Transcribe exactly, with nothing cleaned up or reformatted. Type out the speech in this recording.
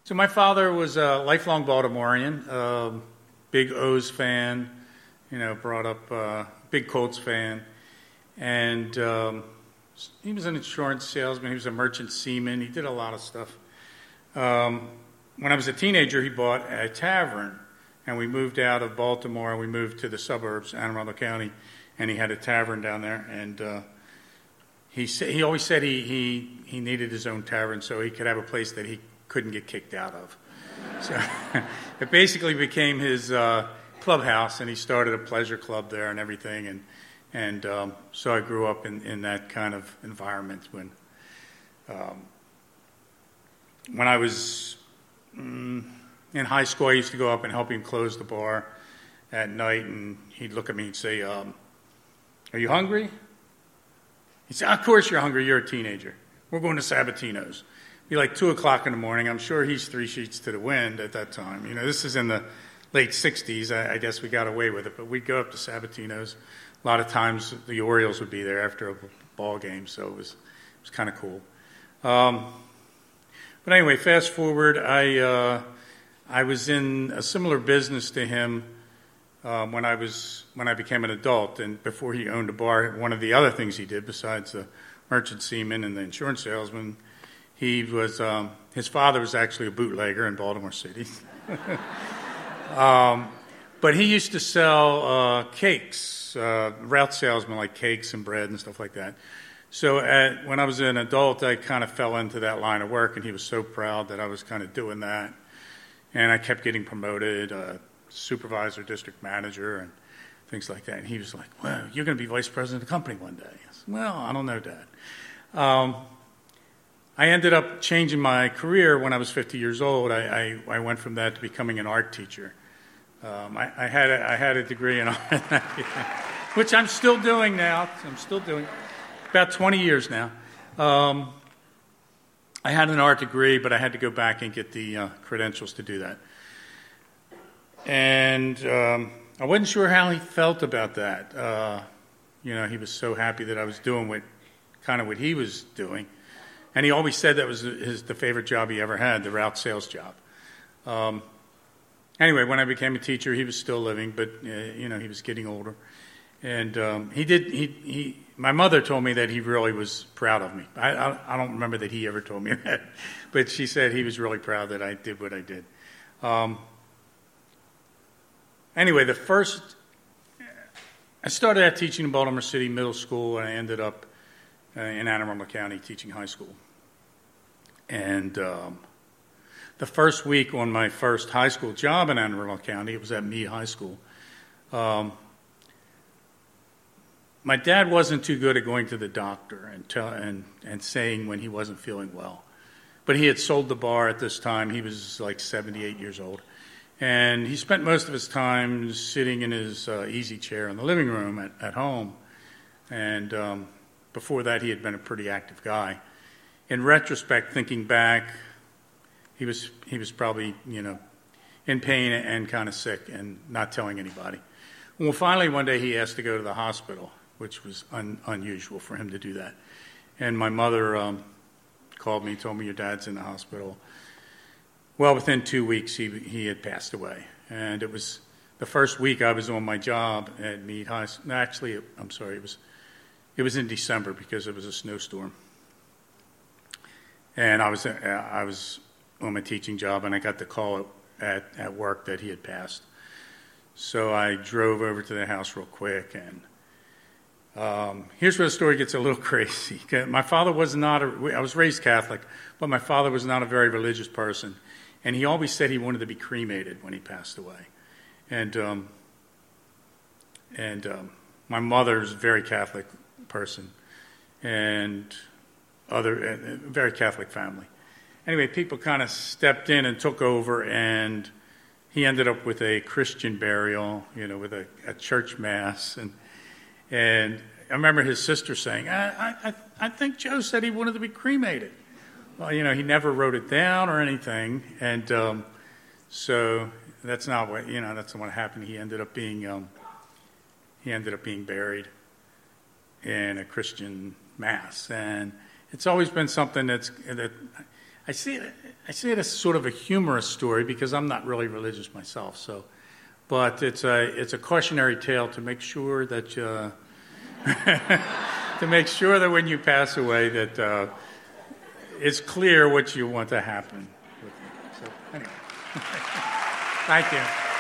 So my father was a lifelong Baltimorean, um, big O's fan, you know, brought up uh, big Colts fan, and um, he was an insurance salesman. He was a merchant seaman. He did a lot of stuff. Um, when I was a teenager, he bought a tavern, and we moved out of Baltimore. We moved to the suburbs, Anne Arundel County, and he had a tavern down there. And uh, he sa- he always said he, he he needed his own tavern so he could have a place that he couldn't get kicked out of. So it basically became his uh, clubhouse, and he started a pleasure club there and everything. And and um, so I grew up in, in that kind of environment. When um, when I was mm, in high school, I used to go up and help him close the bar at night, and he'd look at me and say, um, "Are you hungry?" He'd say, "Of course you're hungry. You're a teenager. We're going to Sabatino's." Be like two o'clock in the morning. I'm sure he's three sheets to the wind at that time. You know, this is in the late sixties. I, I guess we got away with it, but we'd go up to Sabatino's. A lot of times the Orioles would be there after a ball game, so it was it was kind of cool. Um, but anyway, fast forward. I uh, I was in a similar business to him um, when I was when I became an adult, and before he owned a bar. One of the other things he did, besides the merchant seaman and the insurance salesman, He was, um, his father was actually a bootlegger in Baltimore City. um, but he used to sell uh, cakes, uh, route salesman, like cakes and bread and stuff like that. So at, when I was an adult, I kind of fell into that line of work, and he was so proud that I was kind of doing that. And I kept getting promoted, uh, supervisor, district manager, and things like that. And he was like, "Well, you're going to be vice president of the company one day." I said, "Well, I don't know, Dad." Um, I ended up changing my career when I was fifty years old. I, I, I went from that to becoming an art teacher. Um, I, I had a, I had a degree in art, which I'm still doing now. I'm still doing about twenty years now. Um, I had an art degree, but I had to go back and get the uh, credentials to do that. And um, I wasn't sure how he felt about that. Uh, you know, he was so happy that I was doing what kind of what he was doing. And he always said that was his, the favorite job he ever had, the route sales job. Um, anyway, when I became a teacher, he was still living, but uh, you know, he was getting older. And um, he did. He, he. My mother told me that he really was proud of me. I, I, I don't remember that he ever told me that, but she said he was really proud that I did what I did. Um, anyway, the first, I started out teaching in Baltimore City Middle School, and I ended up uh, in Anne Arundel County teaching high school. And um, the first week on my first high school job in Anne Arundel County, it was at Meade High School. Um, my dad wasn't too good at going to the doctor and, tell, and and saying when he wasn't feeling well. But he had sold the bar at this time. He was like seventy-eight years old. And he spent most of his time sitting in his uh, easy chair in the living room at, at home. And um, before that, he had been a pretty active guy. In retrospect, thinking back, he was he was probably, you know, in pain and kind of sick and not telling anybody. Well, finally, one day he asked to go to the hospital, which was un, unusual for him to do that. And my mother um, called me, told me, "Your dad's in the hospital." Well, within two weeks, he he had passed away. And it was the first week I was on my job at Meade High School. Actually, I'm sorry, it was it was in December because it was a snowstorm. And I was I was on my teaching job, and I got the call at, at work that he had passed. So I drove over to the house real quick, and um, here's where the story gets a little crazy. My father was not a, I was raised Catholic, but my father was not a very religious person, and he always said he wanted to be cremated when he passed away. And um, and um, my mother's a very Catholic person, and other a very Catholic family. Anyway, people kind of stepped in and took over, and he ended up with a Christian burial, you know, with a, a church mass. And and I remember his sister saying, I, I, I think Joe said he wanted to be cremated. Well, you know, he never wrote it down or anything. And um, so that's not what, you know, that's not what happened. He ended up being, um, he ended up being buried in a Christian mass. And it's always been something that's, that I see it. I see it as sort of a humorous story because I'm not really religious myself. So, but it's a it's a cautionary tale to make sure that uh, to make sure that when you pass away that uh, it's clear what you want to happen. So anyway, thank you.